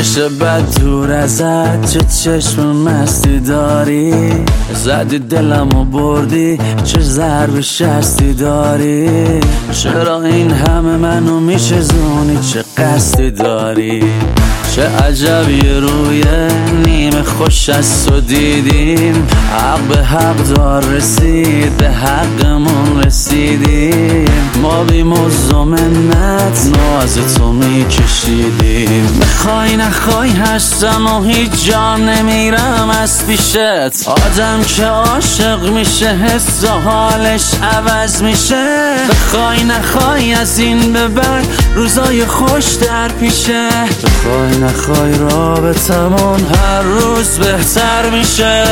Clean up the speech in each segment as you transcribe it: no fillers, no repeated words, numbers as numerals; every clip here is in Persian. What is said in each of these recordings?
بشه بد دور ازت، چه چشم مستی داری، زدی دلمو بردی، چه ضرب شستی داری، چرا این همه منو میشزونی، چه قصدی داری، چه عجبی روی نیمه خوش از تو دیدیم، حق به حق دار رسید، به حقمون رسیدیم، ما بی مزد و منت ناز تو میکشیدیم، بخوای نخوای هستم و هیچ جا نمیرم از پیشت، آدم که عاشق میشه حس و حالش عوض میشه، بخوای نخوای از این به بعد روزای خوش در پیشه، بخوای نخوای رابطمون هر روز بهتر میشه،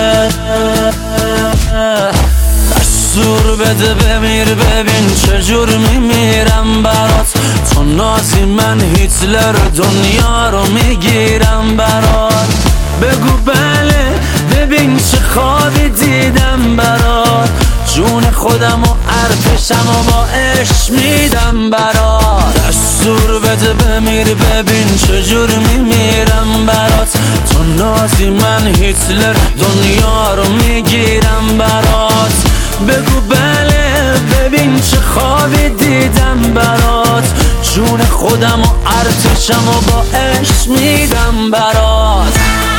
دستور بده بمیر ببین چجور میمیرم برات، تو نازی من هیتلر دنیا رو میگیرم برات، بگو بله ببین چه خوابی دیدم برات، جون خودم و ارتشم و با عشق میدم برات، دستور بده بمیر ببین چجور میمیرم برات، تو نازی من هیتلر دنیا رو میگیرم برات، بگو بله ببین چه خوابی دیدم برات، جون خودم و ارتشم و با عشق میدم برات.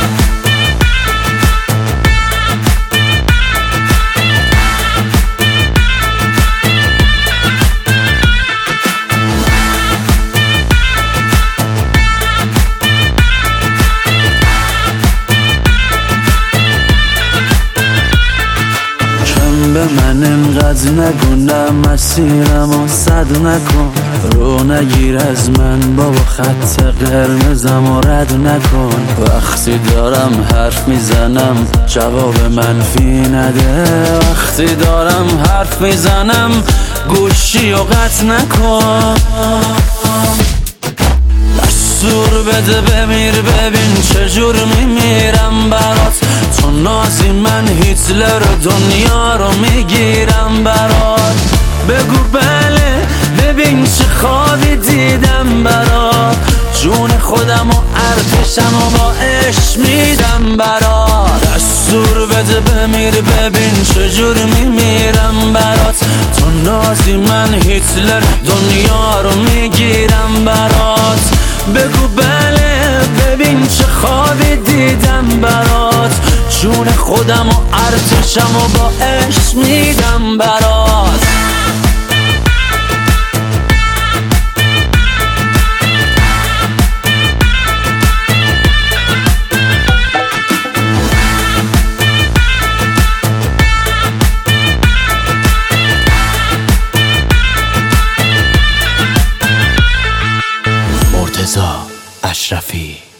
به من انقدر نگو نه مسیرم و صد نکن، رو نگیر از من بابا خط قرمزم و رد نکن، وقتی دارم حرف میزنم جواب منفی نده، وقتی دارم حرف میزنم گوشی و قطع نکن، دستور بده بمیر ببین چجور میمیرم برات، تو نازی من هیتلر دنیا رو میگیرم برات، بگو بله ببین چه خوابی دیدم برات، جون خودم و ارتشم و با عشق میدم برات، دستور بده بمیر ببین چجور میمیرم برات، تو نازی من هیتلر دنیا رو میگیرم برات، بگو بله ببین چه خوابی دیدم برات، جون خودم و ارتشم و با عشق میدم برات. مرتضی اشرفی